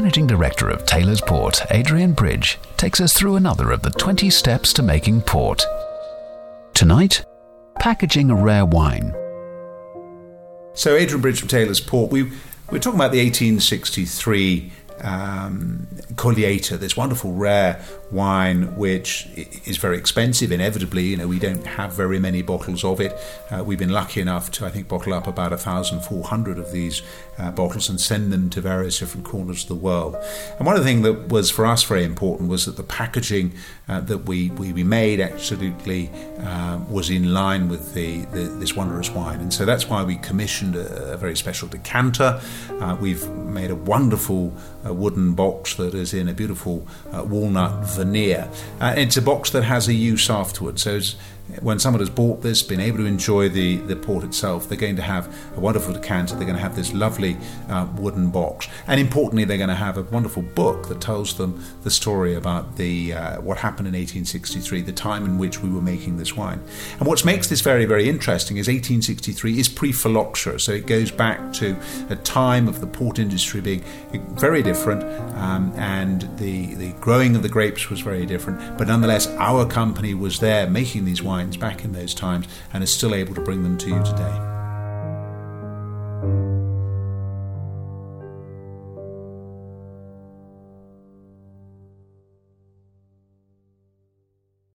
Managing Director of Taylor's Port, Adrian Bridge, takes us through another of the 20 steps to making port. Tonight, packaging a rare wine. So Adrian Bridge from Taylor's Port, we're talking about the 1863 Colliator, this wonderful rare wine which is very expensive. Inevitably, we don't have very many bottles of it. We've been lucky enough to, I think, bottle up about 1,400 of these bottles and send them to various different corners of the world. And one of the things that was for us very important was that the packaging that we made absolutely was in line with this wondrous wine. And so that's why we commissioned a very special decanter. We've made a wonderful wooden box that is in a beautiful walnut veneer. It's a box that has a use afterwards. So when someone has bought this, been able to enjoy the port itself, they're going to have a wonderful decanter, they're going to have this lovely wooden box, and importantly they're going to have a wonderful book that tells them the story about what happened in 1863, the time in which we were making this wine. And what makes this very, very interesting is 1863 is pre-phylloxera, so it goes back to a time of the port industry being very different, and the growing of the grapes was very different, but nonetheless our company was there making these wines back in those times and is still able to bring them to you today.